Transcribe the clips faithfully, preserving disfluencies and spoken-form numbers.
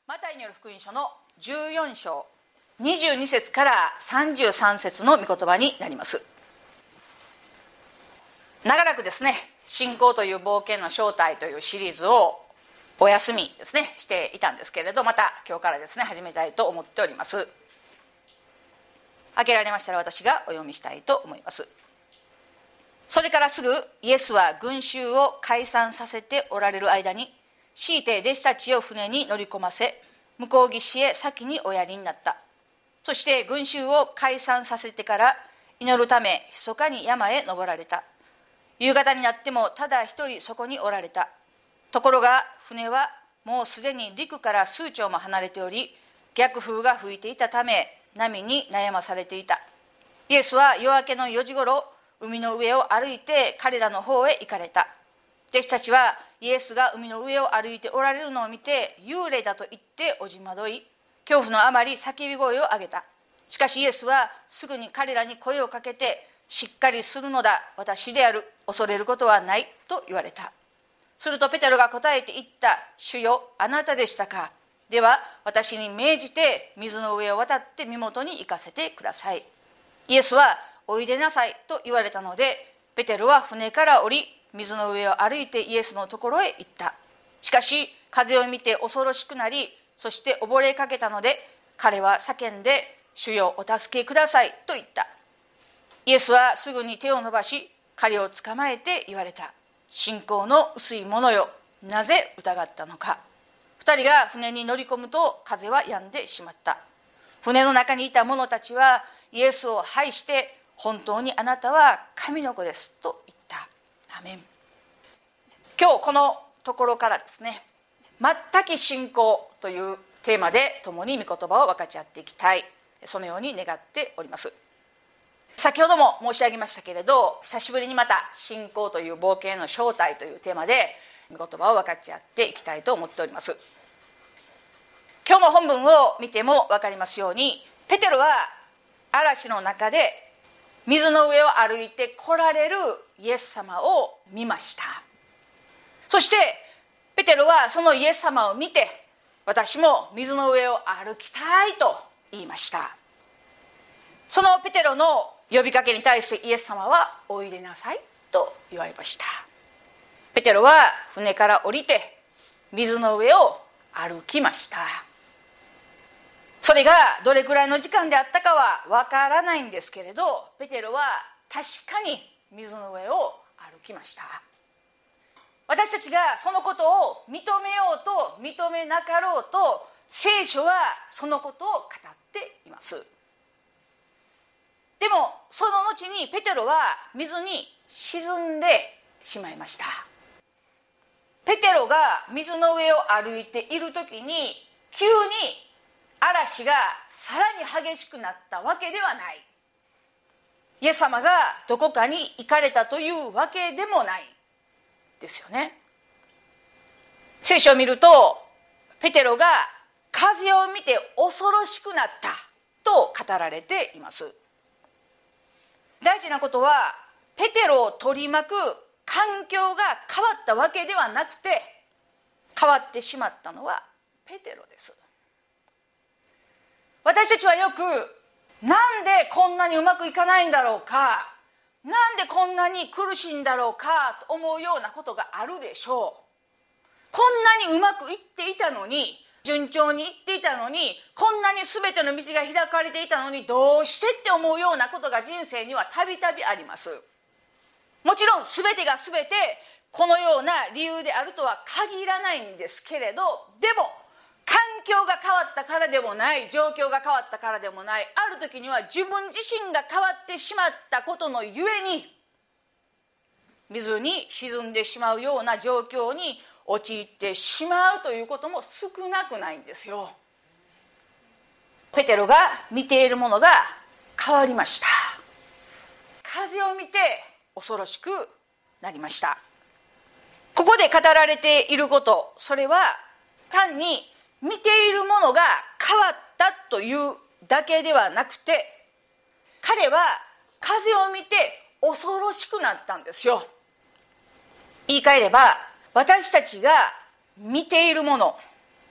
マタイによる福音書のじゅうよん章にじゅうに節からさんじゅうさん節の御言葉になります。長らくですね、信仰という冒険の正体というシリーズをお休みですねしていたんですけれど、また今日からですね始めたいと思っております。開けられましたら私がお読みしたいと思います。それからすぐイエスは群衆を解散させておられる間に、強いて弟子たちを船に乗り込ませ、向こう岸へ先におやりになった。そして群衆を解散させてから祈るため密かに山へ登られた。夕方になってもただ一人そこにおられた。ところが船はもうすでに陸から数丁も離れており、逆風が吹いていたため波に悩まされていた。イエスは夜明けのよじごろ、海の上を歩いて彼らの方へ行かれた。弟子たちはイエスが海の上を歩いておられるのを見て、幽霊だと言っておじまどい、恐怖のあまり叫び声を上げた。しかしイエスはすぐに彼らに声をかけて、しっかりするのだ、私である、恐れることはないと言われた。するとペテロが答えて言った。主よ、あなたでしたか。では私に命じて水の上を渡って身元に行かせてください。イエスはおいでなさいと言われたので、ペテロは船から降り、水の上を歩いてイエスのところへ行った。しかし風を見て恐ろしくなり、そして溺れかけたので、彼は叫んで、主よ、お助けくださいと言った。イエスはすぐに手を伸ばし、彼を捕まえて言われた。信仰の薄い者よ、なぜ疑ったのか。二人が船に乗り込むと風は止んでしまった。船の中にいた者たちはイエスを拝して、本当にあなたは神の子ですと言った。アメン。今日このところからですね、全き信仰というテーマで共に御言葉を分かち合っていきたい、そのように願っております。先ほども申し上げましたけれど、久しぶりにまた信仰という冒険の正体というテーマで御言葉を分かち合っていきたいと思っております。今日の本文を見ても分かりますように、ペテロは嵐の中で水の上を歩いて来られるイエス様を見ました。そしてペテロはそのイエス様を見て、私も水の上を歩きたいと言いました。そのペテロの呼びかけに対してイエス様はおいでなさいと言われました。ペテロは船から降りて水の上を歩きました。それがどれくらいの時間であったかはわからないんですけれど、ペテロは確かに水の上を歩きました。私たちがそのことを認めようと認めなかろうと、聖書はそのことを語っています。でもその後にペテロは水に沈んでしまいました。ペテロが水の上を歩いている時に急に嵐がさらに激しくなったわけではない。イエス様がどこかに行かれたというわけでもないですよね。聖書を見ると、ペテロが風を見て恐ろしくなったと語られています。大事なことは、ペテロを取り巻く環境が変わったわけではなくて、変わってしまったのはペテロです。私たちはよく、なんでこんなにうまくいかないんだろうか、なんでこんなに苦しいんだろうかと思うようなことがあるでしょう。こんなにうまくいっていたのに、順調にいっていたのに、こんなに全ての道が開かれていたのに、どうしてって思うようなことが人生にはたびたびあります。もちろん全てが全てこのような理由であるとは限らないんですけれど、でも環境が変わったからでもない、状況が変わったからでもない、ある時には自分自身が変わってしまったことのゆえに、水に沈んでしまうような状況に陥ってしまうということも少なくないんですよ。ペテロが見ているものが変わりました。風を見て恐ろしくなりました。ここで語られていること、それは単に見ているものが変わったというだけではなくて、彼は風を見て恐ろしくなったんですよ。言い換えれば、私たちが見ているもの、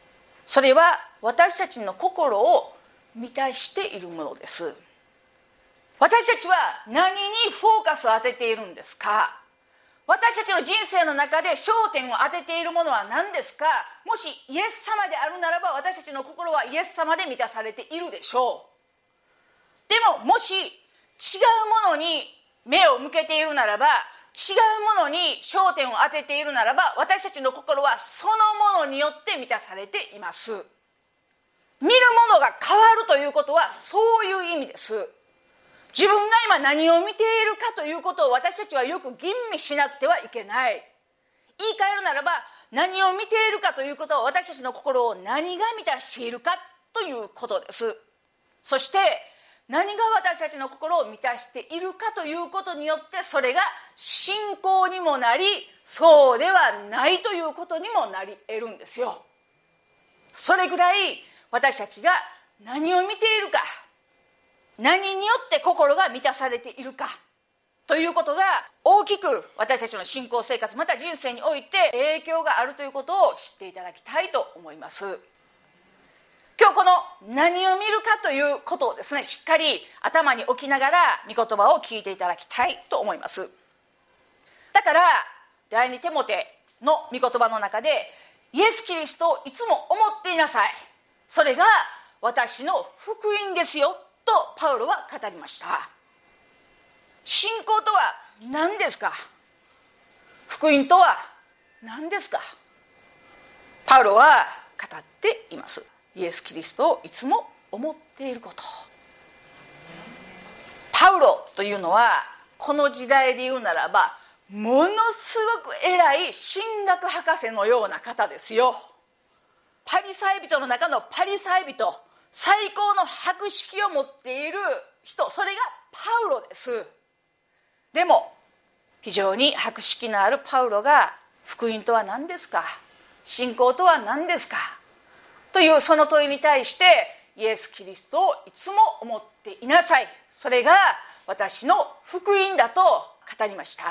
それは私たちの心を満たしているものです。私たちは何にフォーカスを当てているんですか？私たちの人生の中で焦点を当てているものは何ですか？もしイエス様であるならば、私たちの心はイエス様で満たされているでしょう。でももし違うものに目を向けているならば、違うものに焦点を当てているならば、私たちの心はそのものによって満たされています。見るものが変わるということはそういう意味です。自分が今何を見ているかということを私たちはよく吟味しなくてはいけない。言い換えるならば、何を見ているかということは私たちの心を何が満たしているかということです。そして何が私たちの心を満たしているかということによって、それが信仰にもなり、そうではないということにもなり得るんですよ。それぐらい私たちが何を見ているか、何によって心が満たされているかということが大きく私たちの信仰生活、また人生において影響があるということを知っていただきたいと思います。今日この何を見るかということをですね、しっかり頭に置きながら御言葉を聞いていただきたいと思います。だから第二テモテの御言葉の中で、イエス・キリストをいつも思っていなさい、それが私の福音ですよとパウロは語りました。信仰とは何ですか？福音とは何ですか？パウロは語っています。イエス・キリストをいつも思っていること。パウロというのはこの時代で言うならば、ものすごく偉い神学博士のような方ですよ。パリサイ人の中のパリサイ人、最高の博識を持っている人、それがパウロです。でも非常に博識のあるパウロが、福音とは何ですか、信仰とは何ですかというその問いに対して、イエス・キリストをいつも思っていなさい、それが私の福音だと語りました。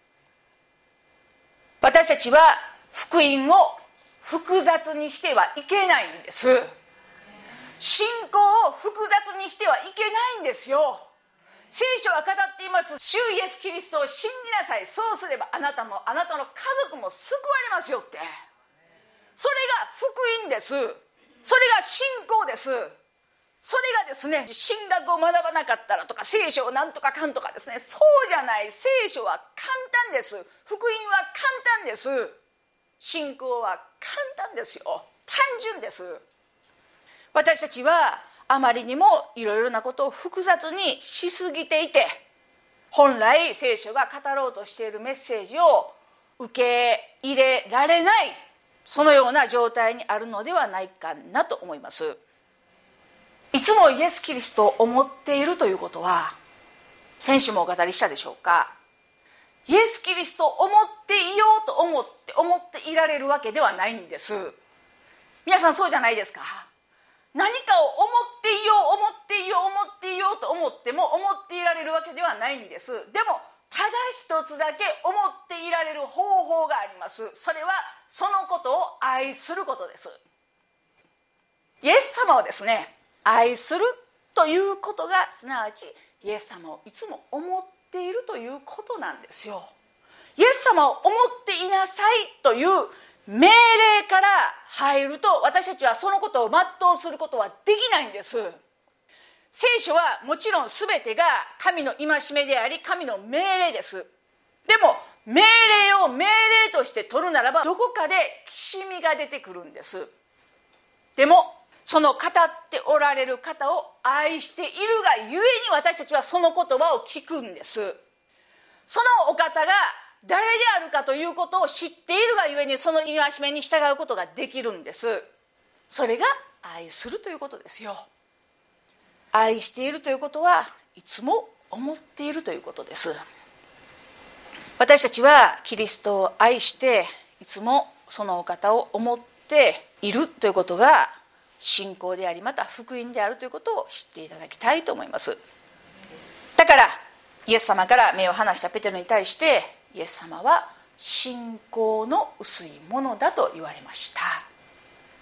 私たちは福音を複雑にしてはいけないんです。信仰を複雑にしてはいけないんですよ。聖書は語っています。主イエス・キリストを信じなさい、そうすればあなたもあなたの家族も救われますよって。それが福音です。それが信仰です。それがですね、神学を学ばなかったらとか、聖書をなんとかかんとかですね、そうじゃない。聖書は簡単です。福音は簡単です。信仰は簡単ですよ。単純です。私たちはあまりにもいろいろなことを複雑にしすぎていて、本来聖書が語ろうとしているメッセージを受け入れられない、そのような状態にあるのではないかなと思います。いつもイエス・キリストを思っているということは、先週もお語りしたでしょうか、イエス・キリストを思っていようと思って思っていられるわけではないんです。皆さんそうじゃないですか？何かを思っていよう思っていよう思っていようと思っても思っていられるわけではないんです。でもただ一つだけ思っていられる方法があります。それはそのことを愛することです。イエス様をですね、愛するということが、すなわちイエス様をいつも思っているということなんですよ。イエス様を思っていなさいという命令から入ると、私たちはそのことを全うすることはできないんです。聖書はもちろん全てが神の戒めであり、神の命令です。でも命令を命令として取るならば、どこかできしみが出てくるんです。でもその語っておられる方を愛しているがゆえに、私たちはその言葉を聞くんです。そのお方が誰であるかということを知っているがゆえに、その戒めに従うことができるんです。それが愛するということですよ。愛しているということはいつも思っているということです。私たちはキリストを愛していつもそのお方を思っているということが信仰であり、また福音であるということを知っていただきたいと思います。だからイエス様から目を離したペテロに対して、イエス様は信仰の薄いものだと言われました。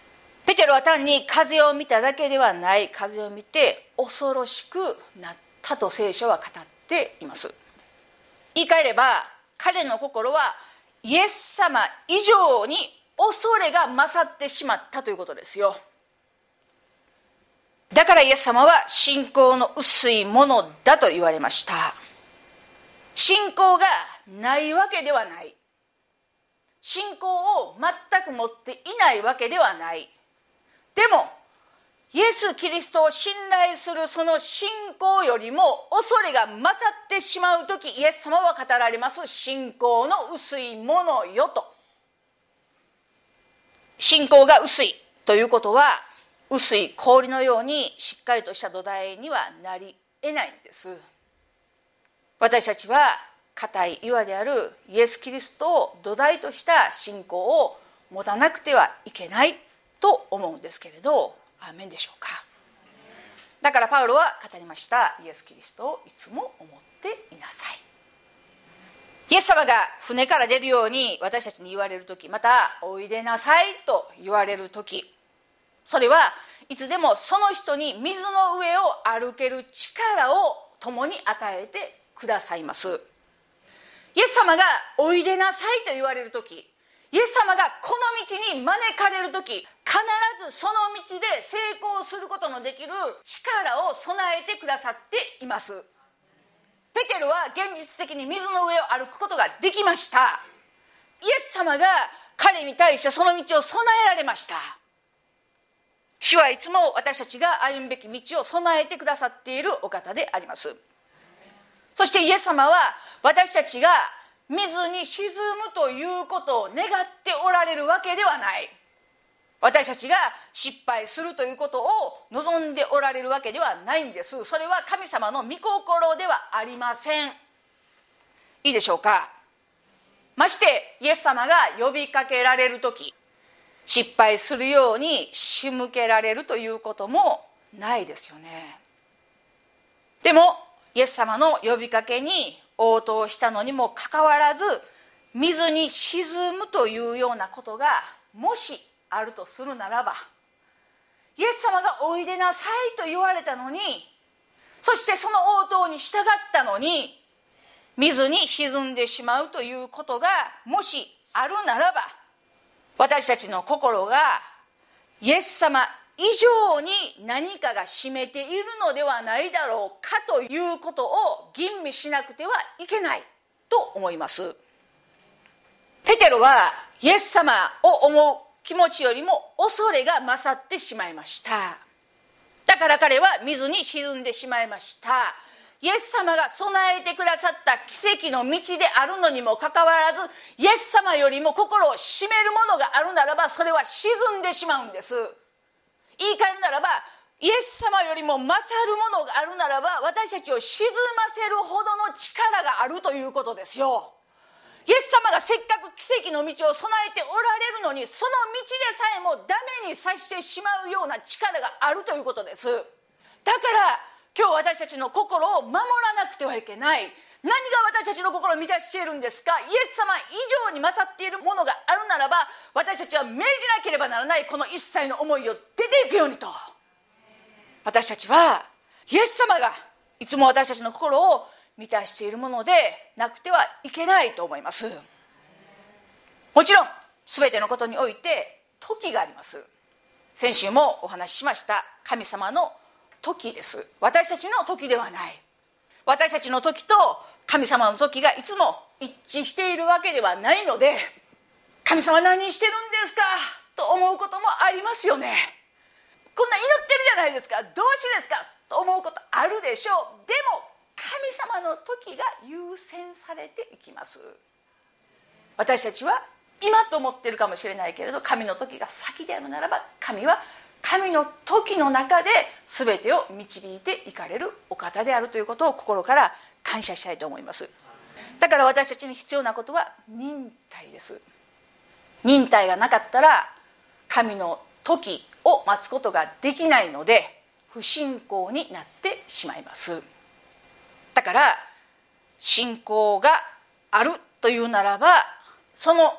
ペテロは単に風を見ただけではない、風を見て恐ろしくなったと聖書は語っています。言い換えれば彼の心はイエス様以上に恐れが勝ってしまったということですよ。だからイエス様は信仰の薄いものだと言われました。信仰がないわけではない、信仰を全く持っていないわけではない。でもイエス・キリストを信頼するその信仰よりも恐れが勝ってしまうとき、イエス様は語られます。信仰の薄いものよと。信仰が薄いということは、薄い氷のようにしっかりとした土台にはなり得ないんです。私たちは固い岩であるイエス・キリストを土台とした信仰を持たなくてはいけないと思うんですけれど、アーメンでしょうか。だからパウロは語りました。イエス・キリストをいつも思っていなさい。イエス様が船から出るように私たちに言われるとき、またおいでなさいと言われるとき、それはいつでもその人に水の上を歩ける力を共に与えてくださいます。イエス様がおいでなさいと言われるとき、イエス様がこの道に招かれるとき、必ずその道で成功することのできる力を備えてくださっています。ペテロは現実的に水の上を歩くことができました。イエス様が彼に対してその道を備えられました。主はいつも私たちが歩むべき道を備えてくださっているお方であります。そしてイエス様は私たちが水に沈むということを願っておられるわけではない。私たちが失敗するということを望んでおられるわけではないんです。それは神様の御心ではありません。いいでしょうか。ましてイエス様が呼びかけられるとき、失敗するように仕向けられるということもないですよね。でもイエス様の呼びかけに応答したのにもかかわらず、水に沈むというようなことがもしあるとするならば、イエス様がおいでなさいと言われたのに、そしてその応答に従ったのに水に沈んでしまうということがもしあるならば、私たちの心がイエス様以上に何かが占めているのではないだろうかということを吟味しなくてはいけないと思います。ペテロはイエス様を思う気持ちよりも恐れが勝ってしまいました。だから彼は水に沈んでしまいました。イエス様が備えてくださった奇跡の道であるのにもかかわらず、イエス様よりも心を占めるものがあるならば、それは沈んでしまうんです。言い換えるならば、イエス様よりも勝るものがあるならば、私たちを沈ませるほどの力があるということですよ。イエス様がせっかく奇跡の道を備えておられるのに、その道でさえもダメにさせてしまうような力があるということです。だから今日私たちの心を守らなくてはいけない。何が私たちの心を満たしているんですか。イエス様以上に勝っているものがあるならば、私たちは命じなければならないこの一切の思いを出ていくようにと、私たちはイエス様がいつも私たちの心を満たしているものでなくてはいけないと思います。もちろん全てのことにおいて時があります。先週もお話ししました神様の時です。私たちの時ではない。私たちの時と神様の時がいつも一致しているわけではないので、神様何してるんですかと思うこともありますよね。こんな祈ってるじゃないですか、どうしてですかと思うことあるでしょう。でも神様の時が優先されていきます。私たちは今と思っているかもしれないけれど、神の時が先であるならば、神は神の時の中で全てを導いていかれるお方であるということを心から感謝したいと思います。だから私たちに必要なことは忍耐です。忍耐がなかったら神の時を待つことができないので、不信仰になってしまいます。だから信仰があるというならば、その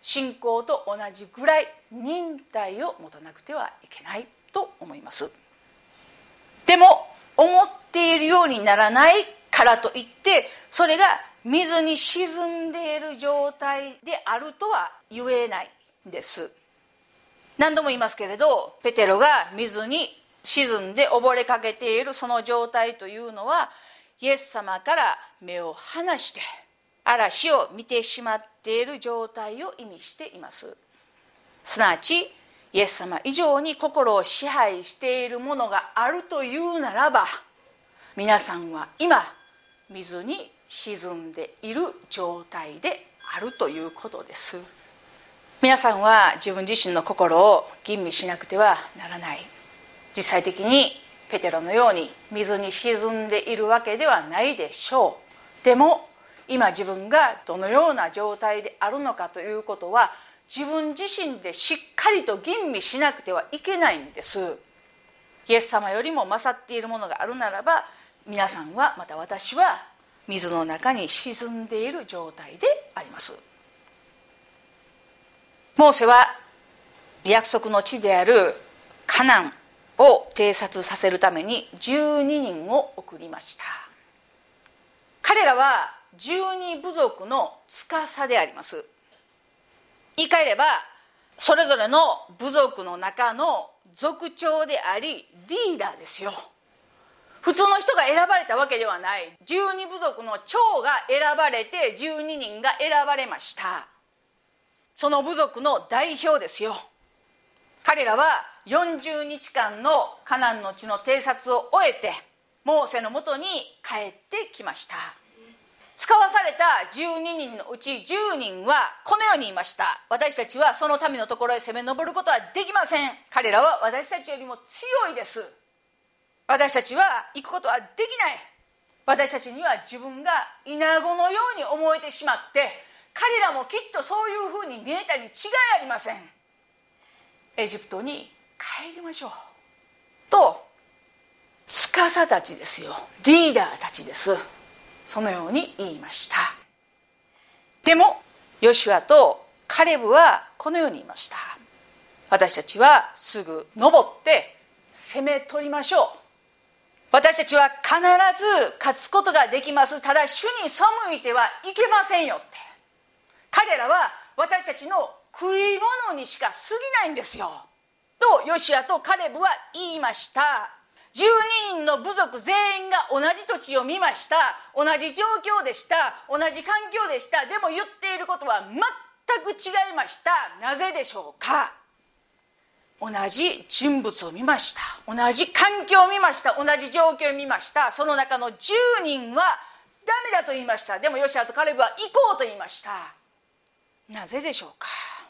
信仰と同じぐらい忍耐を持たなくてはいけないと思います。でも思っているようにならないからといってそれが水に沈んでいる状態であるとは言えないんです。何度も言いますけれど、ペテロが水に沈んで溺れかけているその状態というのは、イエス様から目を離して嵐を見てしまっている状態を意味しています。すなわちイエス様以上に心を支配しているものがあるというならば、皆さんは今水に沈んでいる状態であるということです。皆さんは自分自身の心を吟味しなくてはならない。実際的にペテロのように水に沈んでいるわけではないでしょう。でも今自分がどのような状態であるのかということは自分自身でしっかりと吟味しなくてはいけないんです。イエス様よりも勝っているものがあるならば、皆さんはまた私は水の中に沈んでいる状態であります。モーセは約束の地であるカナンを偵察させるためにじゅうににんを送りました。彼らはじゅうに部族の司であります。言い換えればそれぞれの部族の中の族長でありリーダーですよ。普通の人が選ばれたわけではない。じゅうに部族の長が選ばれてじゅうににんが選ばれました。その部族の代表ですよ。彼らはよんじゅうにちかんのカナンの地の偵察を終えてモーセのもとに帰ってきました。使わされたじゅうににんのうちじゅうにんはこのように言いました。私たちはその民のところへ攻め上ることはできません。彼らは私たちよりも強いです。私たちは行くことはできない。私たちには自分がイナゴのように思えてしまって彼らもきっとそういうふうに見えたに違いありません。エジプトに帰りましょうと司たちですよ、リーダーたちです、そのように言いました。でもヨシュアとカレブはこのように言いました。私たちはすぐ登って攻め取りましょう。私たちは必ず勝つことができます。ただ主に背いてはいけませんよって。彼らは私たちの食い物にしか過ぎないんですよとヨシュアとカレブは言いました。じゅうににんの部族全員が同じ土地を見ました。同じ状況でした。同じ環境でした。でも言っていることは全く違いました。なぜでしょうか。同じ人物を見ました。同じ環境を見ました。同じ状況を見ました。その中のじゅうにんはダメだと言いました。でもヨシュアとカレブは行こうと言いました。なぜでしょうか。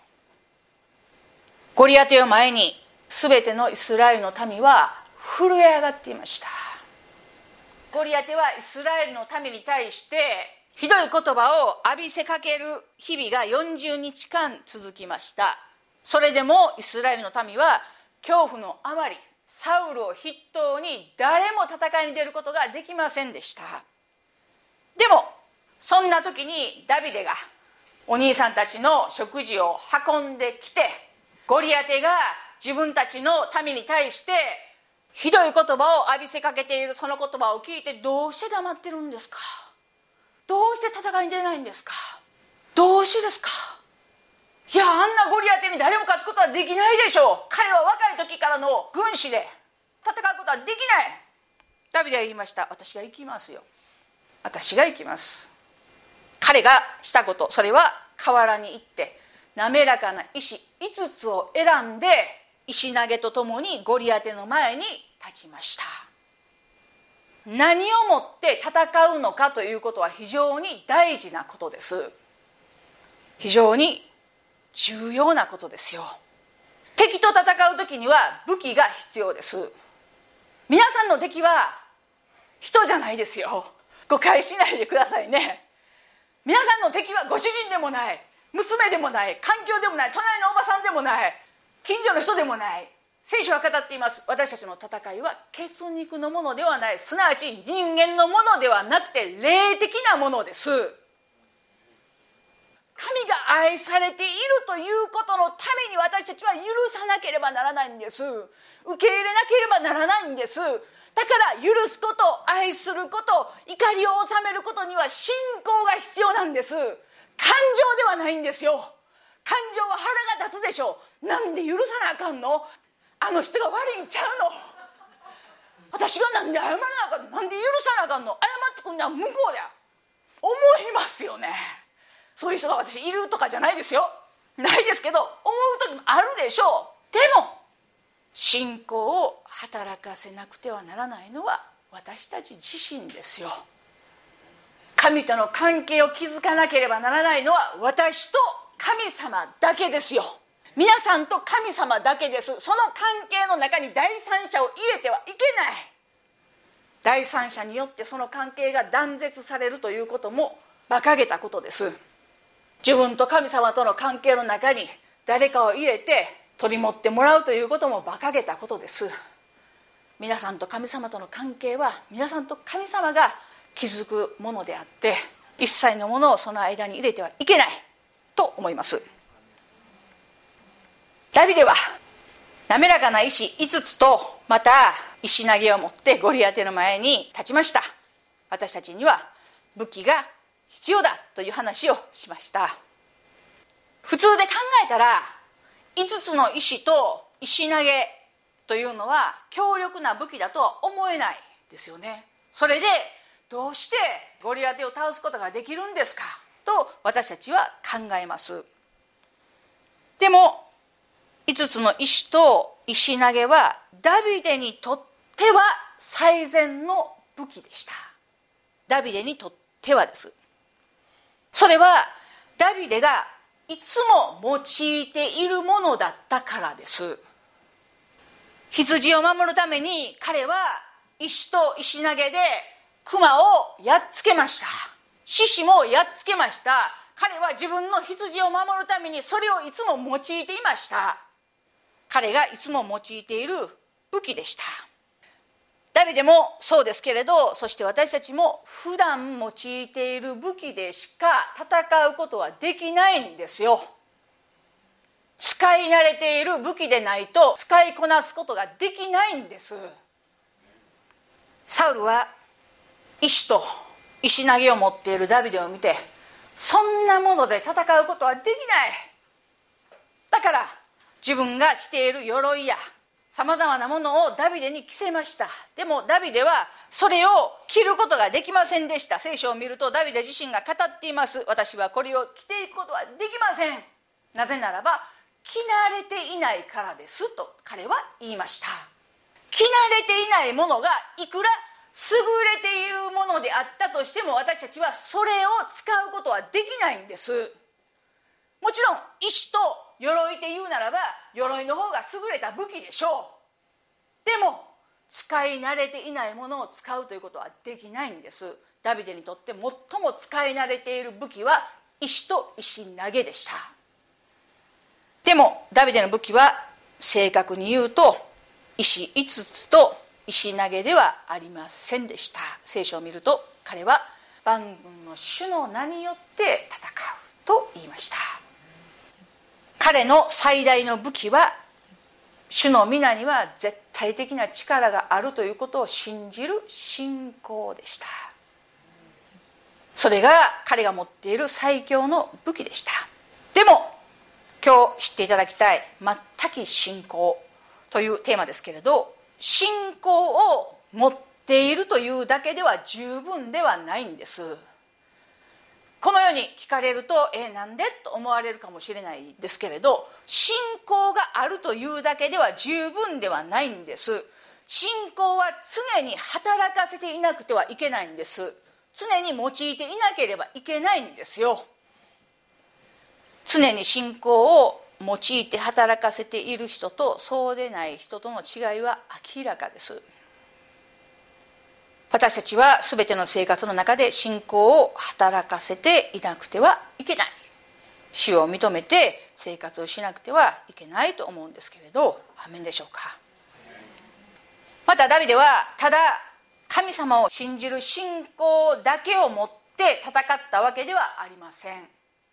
ゴリアテを前に全てのイスラエルの民は震え上がっていました。ゴリアテはイスラエルの民に対してひどい言葉を浴びせかける日々がよんじゅうにちかん続きました。それでもイスラエルの民は恐怖のあまりサウルを筆頭に誰も戦いに出ることができませんでした。でもそんな時にダビデがお兄さんたちの食事を運んできて、ゴリアテが自分たちの民に対してひどい言葉を浴びせかけているその言葉を聞いて、どうして黙ってるんですか、どうして戦いに出ないんですか、どうしてですか。いや、あんなゴリアテに誰も勝つことはできないでしょう。彼は若い時からの軍師で戦うことはできない。ダビデは言いました。私が行きますよ。私が行きます。彼がしたこと、それは河原に行って滑らかな石いつつを選んで石投げとともにゴリアテの前に立ちました。何をもって戦うのかということは非常に大事なことです。非常に重要なことですよ。敵と戦う時には武器が必要です。皆さんの敵は人じゃないですよ。誤解しないでくださいね。皆さんの敵はご主人でもない、娘でもない、環境でもない、隣のおばさんでもない、近所の人でもない。聖書は語っています。私たちの戦いは血肉のものではない、すなわち人間のものではなくて霊的なものです。神が愛されているということのために私たちは許さなければならないんです。受け入れなければならないんです。だから許すこと、愛すること、怒りを収めることには信仰が必要なんです。感情ではないんですよ。感情は腹が立つでしょう。なんで許さなあかんの？あの人が悪いんちゃうの？私がなんで謝らなあかんの？なんで許さなあかんの？謝ってくんのは向こうだ。思いますよね。そういう人が私いるとかじゃないですよ。ないですけど、思う時もあるでしょう。でも信仰を働かせなくてはならないのは私たち自身ですよ。神との関係を築かなければならないのは私と神様だけですよ。皆さんと神様だけです。その関係の中に第三者を入れてはいけない。第三者によってその関係が断絶されるということも馬鹿げたことです。自分と神様との関係の中に誰かを入れて取り持ってもらうということも馬鹿げたことです。皆さんと神様との関係は皆さんと神様が築くものであって、一切のものをその間に入れてはいけないと思います。ダビデは滑らかな石いつつとまた石投げを持ってゴリアテの前に立ちました。私たちには武器が必要だという話をしました。普通で考えたらいつつの石と石投げというのは強力な武器だとは思えないですよね。それでどうしてゴリアテを倒すことができるんですかと私たちは考えます。でもいつつの石と石投げはダビデにとっては最善の武器でした。ダビデにとってはです。それはダビデがいつも用いているものだったからです。羊を守るために彼は石と石投げで熊をやっつけました。獅子もやっつけました。彼は自分の羊を守るためにそれをいつも用いていました。彼がいつも用いている武器でした。ダビデもそうですけれど、そして私たちも普段用いている武器でしか戦うことはできないんですよ。使い慣れている武器でないと使いこなすことができないんです。サウルは石と石投げを持っているダビデを見て、そんなもので戦うことはできない。だから自分が着ている鎧やさまざまなものをダビデに着せました。でもダビデはそれを着ることができませんでした。聖書を見るとダビデ自身が語っています。私はこれを着ていくことはできません。なぜならば着慣れていないからですと彼は言いました。着慣れていないものがいくら優れているものであったとしても私たちはそれを使うことはできないんです。もちろん石と鎧で言うならば鎧の方が優れた武器でしょう。でも使い慣れていないものを使うということはできないんです。ダビデにとって最も使い慣れている武器は石と石投げでした。でもダビデの武器は正確に言うと石いつつと石投げではありませんでした。聖書を見ると彼は万軍の主の名によって戦うと言いました。彼の最大の武器は主の皆には絶対的な力があるということを信じる信仰でした。それが彼が持っている最強の武器でした。でも今日知っていただきたい全き信仰というテーマですけれど、信仰を持っているというだけでは十分ではないんです。このように聞かれるとえなんでと思われるかもしれないですけれど、信仰があるというだけでは十分ではないんです。信仰は常に働かせていなくてはいけないんです。常に用いていなければいけないんですよ。常に信仰を用いて働かせている人とそうでない人との違いは明らかです。私たちは全ての生活の中で信仰を働かせていなくてはいけない。主を認めて生活をしなくてはいけないと思うんですけれど、アーメンでしょうか。またダビデはただ神様を信じる信仰だけを持って戦ったわけではありません。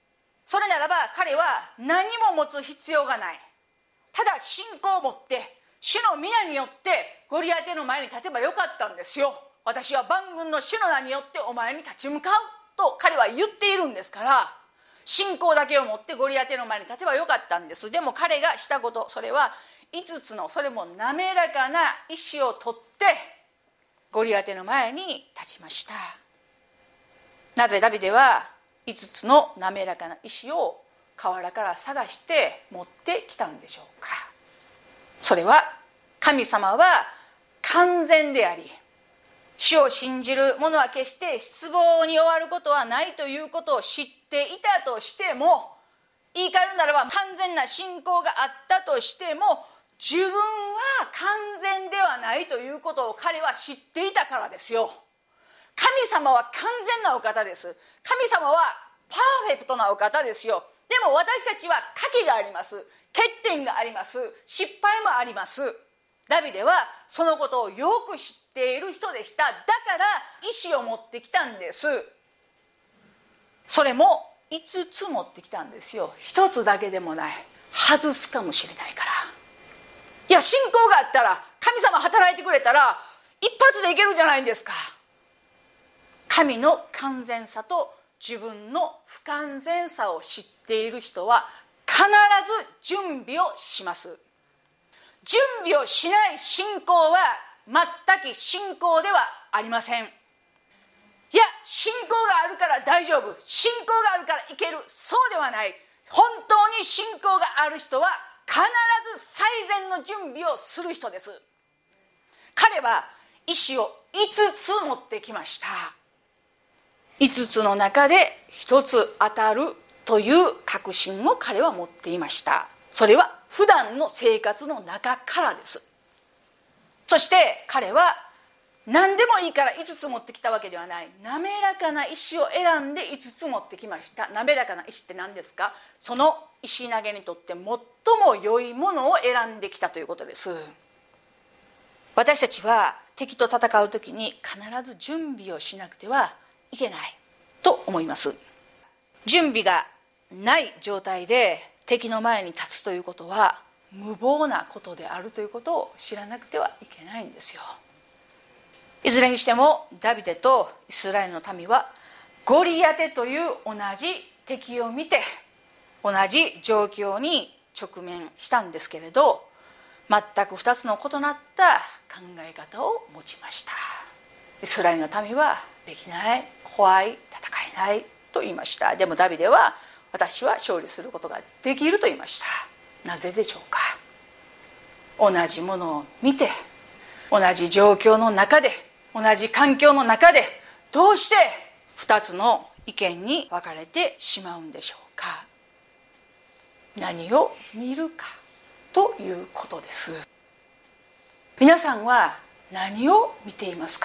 それならば彼は何も持つ必要がない。ただ信仰を持って主の皆によってゴリアテの前に立てばよかったんですよ。私は万軍の主の名によってお前に立ち向かうと彼は言っているんですから、信仰だけを持ってゴリアテの前に立てばよかったんです。でも彼がしたこと、それはいつつの、それも滑らかな石を取ってゴリアテの前に立ちました。なぜダビデはいつつの滑らかな石を河原から探して持ってきたんでしょうか。それは神様は完全であり、主を信じる者は決して失望に終わることはないということを知っていたとしても、言い換えるならば完全な信仰があったとしても、自分は完全ではないということを彼は知っていたからですよ。神様は完全なお方です。神様はパーフェクトなお方ですよ。でも私たちは欠けがあります。欠点があります。失敗もあります。ダビデはそのことをよく知っている人でした。だから石を持ってきたんです。それもいつつ持ってきたんですよ。一つだけでもない。外すかもしれないから。いや、信仰があったら、神様働いてくれたら一発でいけるじゃないですか。神の完全さと自分の不完全さを知っている人は必ず準備をします。準備をしない信仰は全く信仰ではありません。いや、信仰があるから大丈夫、信仰があるからいける、そうではない。本当に信仰がある人は必ず最善の準備をする人です。彼は石をいつつ持ってきました。いつつの中でひとつ当たるという確信を彼は持っていました。それは普段の生活の中からです。そして彼は何でもいいからいつつ持ってきたわけではない。滑らかな石を選んでいつつ持ってきました。滑らかな石って何ですか？その石投げにとって最も良いものを選んできたということです。私たちは敵と戦うときに必ず準備をしなくてはいけないと思います。準備がない状態で敵の前に立つということは無謀なことであるということを知らなくてはいけないんですよ。いずれにしてもダビデとイスラエルの民はゴリアテという同じ敵を見て同じ状況に直面したんですけれど、全く二つの異なった考え方を持ちました。イスラエルの民はできない、怖い、戦えないと言いました。でもダビデは私は勝利することができると言いました。なぜでしょうか。同じものを見て、同じ状況の中で、同じ環境の中でどうして二つの意見に分かれてしまうんでしょうか。何を見るかということです。皆さんは何を見ていますか？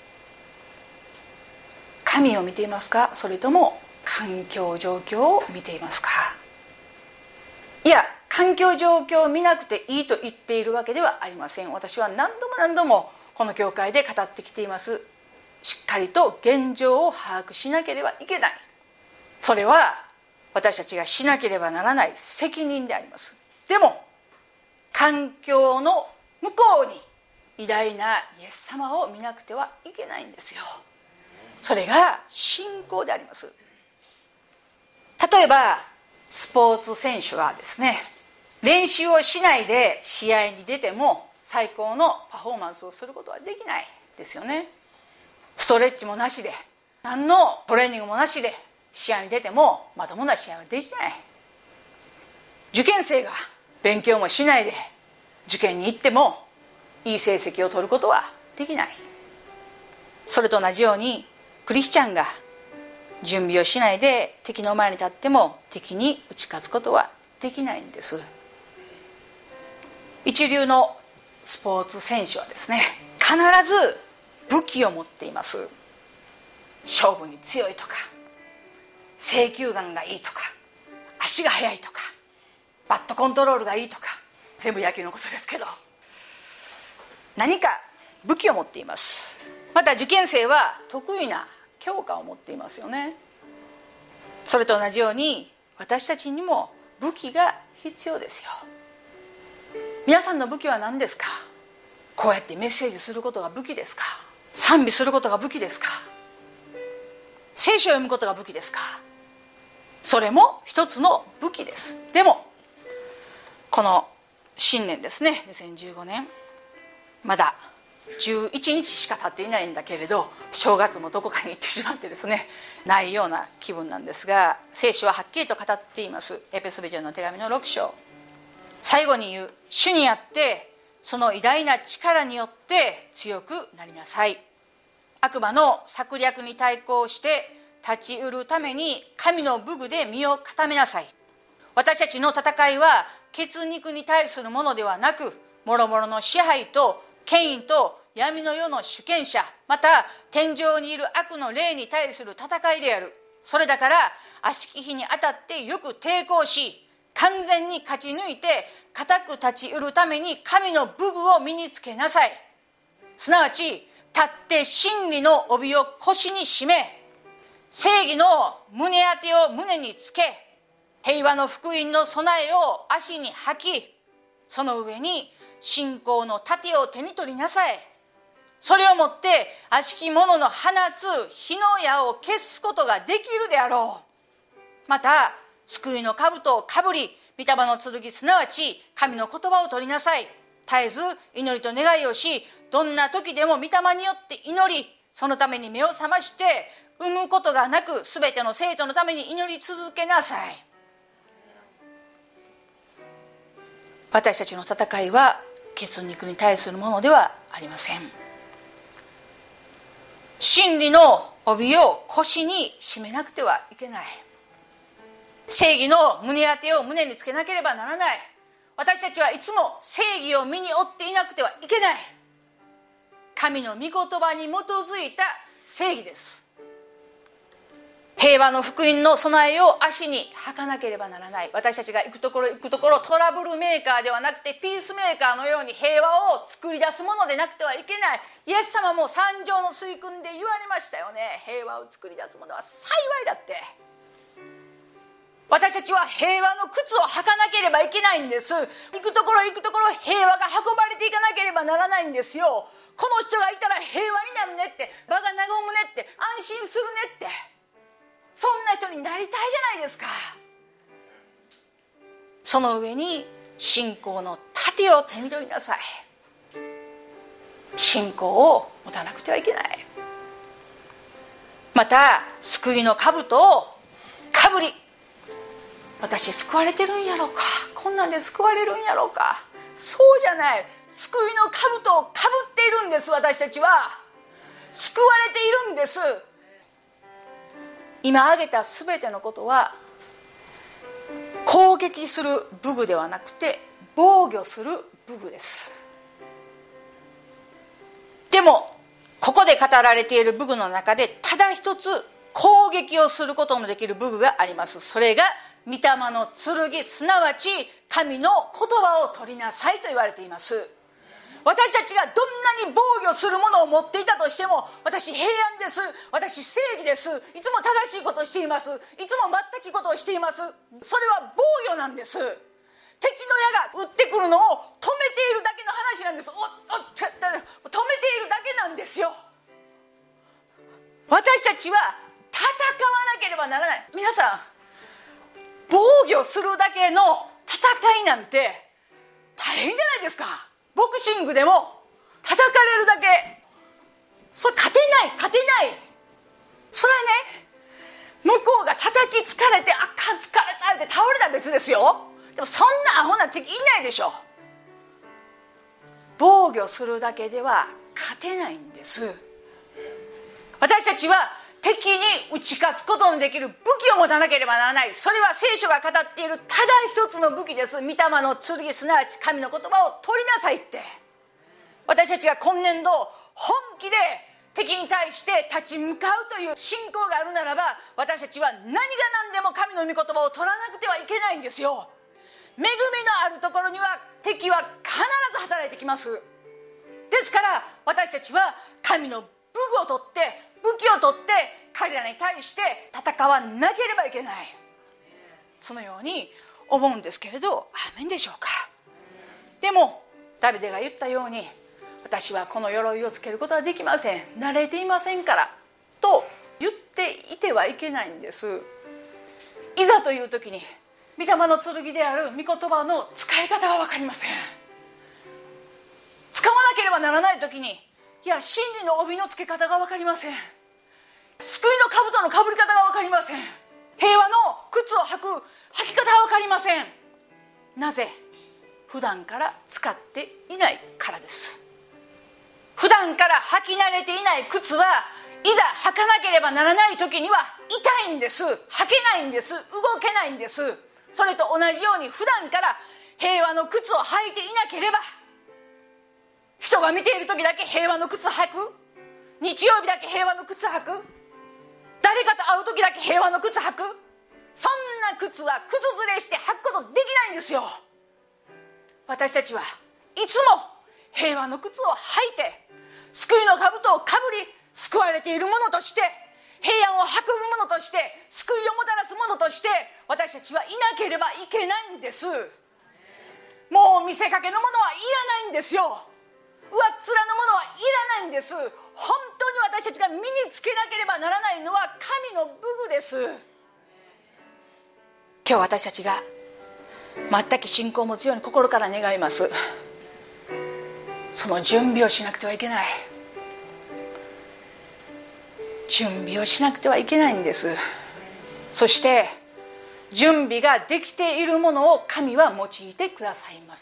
神を見ていますか？それとも環境状況を見ていますか？いや、環境状況を見なくていいと言っているわけではありません。私は何度も何度もこの教会で語ってきています。しっかりと現状を把握しなければいけない。それは私たちがしなければならない責任であります。でも環境の向こうに偉大なイエス様を見なくてはいけないんですよ。それが信仰であります。例えばスポーツ選手はですね、練習をしないで試合に出ても最高のパフォーマンスをすることはできないですよね。ストレッチもなしで、何のトレーニングもなしで試合に出てもまともな試合はできない。受験生が勉強もしないで受験に行ってもいい成績を取ることはできない。それと同じようにクリスチャンが準備をしないで敵の前に立っても敵に打ち勝つことはできないんです。一流のスポーツ選手はですね、必ず武器を持っています。勝負に強いとか、制球眼がいいとか、足が速いとか、バットコントロールがいいとか、全部野球のことですけど、何か武器を持っています。また受験生は得意な教科を持っていますよね。それと同じように私たちにも武器が必要ですよ。皆さんの武器は何ですか？こうやってメッセージすることが武器ですか？賛美することが武器ですか？聖書を読むことが武器ですか？それも一つの武器です。でもこの新年ですね、にせんじゅうごねん、まだじゅういちにちしか経っていないんだけれど、正月もどこかに行ってしまってですね、ないような気分なんですが、聖書ははっきりと語っています。エペソビジョンの手紙のろく章、最後に言う、主にあってその偉大な力によって強くなりなさい。悪魔の策略に対抗して立ちうるために神の武具で身を固めなさい。私たちの戦いは血肉に対するものではなく、諸々の支配と権威と闇の世の主権者、また天上にいる悪の霊に対する戦いである。それだから悪しき日に当たってよく抵抗し、完全に勝ち抜いて固く立ちうるために神の武具を身につけなさい。すなわち立って真理の帯を腰に締め、正義の胸当てを胸につけ、平和の福音の備えを足に履き、その上に信仰の盾を手に取りなさい。それをもって悪しき者の放つ火の矢を消すことができるであろう。また救いの兜をかぶり、御霊の剣、すなわち神の言葉を取りなさい。絶えず祈りと願いをし、どんな時でも御霊によって祈り、そのために目を覚まして産むことがなく、すべての生徒のために祈り続けなさい。私たちの戦いは血肉に対するものではありません。真理の帯を腰に締めなくてはいけない。正義の胸当てを胸につけなければならない。私たちはいつも正義を身に負っていなくてはいけない。神の御言葉に基づいた正義です。平和の福音の備えを足に履かなければならない。私たちが行くところ行くところ、トラブルメーカーではなくてピースメーカーのように平和を作り出すものでなくてはいけない。イエス様も三条の水訓で言われましたよね。平和を作り出すものは幸いだって。私たちは平和の靴を履かなければいけないんです。行くところ行くところ平和が運ばれていかなければならないんですよ。この人がいたら平和になるねって、場が和むねって、安心するねって、そんな人になりたいじゃないですか。その上に信仰の盾を手に取りなさい。信仰を持たなくてはいけない。また救いの兜をかぶり、私救われてるんやろうか、こんなんで救われるんやろうか。そうじゃない。救いの兜をかぶっているんです。私たちは救われているんです。今挙げたすべてのことは攻撃する武具ではなくて防御する武具です。でもここで語られている武具の中でただ一つ攻撃をすることのできる武具があります。それが御霊の剣、すなわち神の言葉を取りなさいと言われています。私たちがどんなに防御するものを持っていたとしても、私平安です、私正義です、いつも正しいことをしています、いつも全くことをしています、それは防御なんです。敵の矢が撃ってくるのを止めているだけの話なんです。おお止めているだけなんですよ。私たちは戦わなければならない。皆さん、防御するだけの戦いなんて大変じゃないですか。ボクシングでも叩かれるだけ、それ勝てない勝てない。それはね、向こうが叩き疲れて、あかん疲れたって倒れたら別ですよ。でもそんなアホな敵いないでしょ。防御するだけでは勝てないんです。私たちは敵に打ち勝つことのできる武器を持たなければならない。それは聖書が語っているただ一つの武器です。御霊の剣、すなわち神の言葉を取りなさいって。私たちが今年度本気で敵に対して立ち向かうという信仰があるならば、私たちは何が何でも神の御言葉を取らなくてはいけないんですよ。恵みのあるところには敵は必ず働いてきます。ですから私たちは神の武具を取って武器を取って彼らに対して戦わなければいけない。 そのように思うんですけれど、アーメンでしょうか。でもダビデが言ったように、私はこの鎧をつけることはできません、慣れていませんからと言っていてはいけないんです。いざという時に御霊の剣である御言葉の使い方が分かりません。使わなければならない時に、いや真理の帯のつけ方が分かりません、救いの兜のかぶり方が分かりません、平和の靴を履く履き方が分かりません。なぜ？普段から使っていないからです。普段から履き慣れていない靴はいざ履かなければならない時には痛いんです、履けないんです、動けないんです。それと同じように、普段から平和の靴を履いていなければ、人が見ている時だけ平和の靴履く、日曜日だけ平和の靴履く、誰かと会う時だけ平和の靴履く、そんな靴は靴ずれして履くことできないんですよ。私たちはいつも平和の靴を履いて、救いの兜をかぶり、救われているものとして、平安を運ぶものとして、救いをもたらすものとして、私たちはいなければいけないんです。もう見せかけのものはいらないんですよ。上っ面のものはいらないんです。本当に私たちが身につけなければならないのは神の武具です。今日私たちが全く信仰を持つように心から願います。その準備をしなくてはいけない、準備をしなくてはいけないんです。そして準備ができているものを神は用いてくださいます。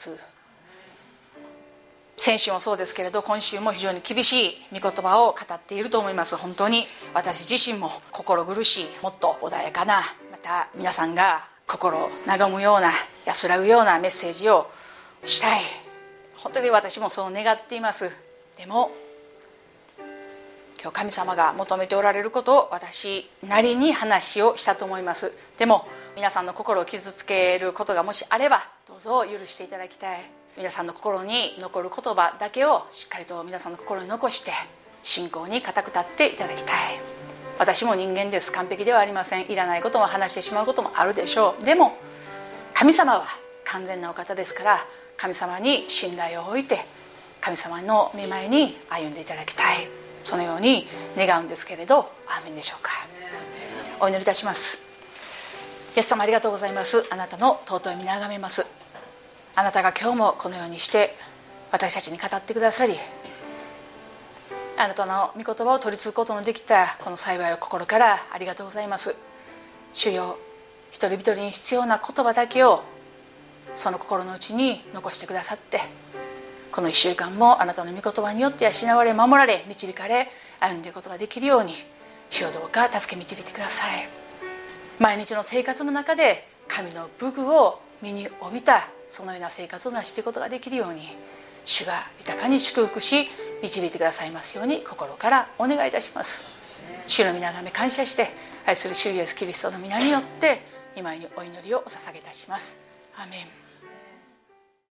先週もそうですけれど、今週も非常に厳しい御言葉を語っていると思います。本当に私自身も心苦しい、もっと穏やかな、また皆さんが心を和むような、安らぐようなメッセージをしたい、本当に私もそう願っています。でも今日神様が求めておられることを私なりに話をしたと思います。でも皆さんの心を傷つけることがもしあれば、どうぞ許していただきたい。皆さんの心に残る言葉だけをしっかりと皆さんの心に残して、信仰に固く立っていただきたい。私も人間です、完璧ではありません。いらないことも話してしまうこともあるでしょう。でも神様は完全なお方ですから、神様に信頼を置いて神様の御前に歩んでいただきたい、そのように願うんですけれど、アーメンでしょうか。お祈りいたします。イエス様ありがとうございます。あなたの尊い皆をあがめます。あなたが今日もこのようにして私たちに語ってくださり、あなたの御言葉を取り継ぐことのできたこの幸いを心からありがとうございます。主よ、一人一人に必要な言葉だけをその心の内に残してくださって、このいっしゅうかんもあなたの御言葉によって養われ、守られ、導かれ、歩んでいくことができるように、主をどうか助け導いてください。毎日の生活の中で神の武具を身に帯びたそのような生活を成していくことができるように、主が豊かに祝福し導いてくださいますように心からお願いいたします。主の皆をあがめ感謝して、愛する主イエスキリストの皆によって今にお祈りをお捧げいたします。アーメン。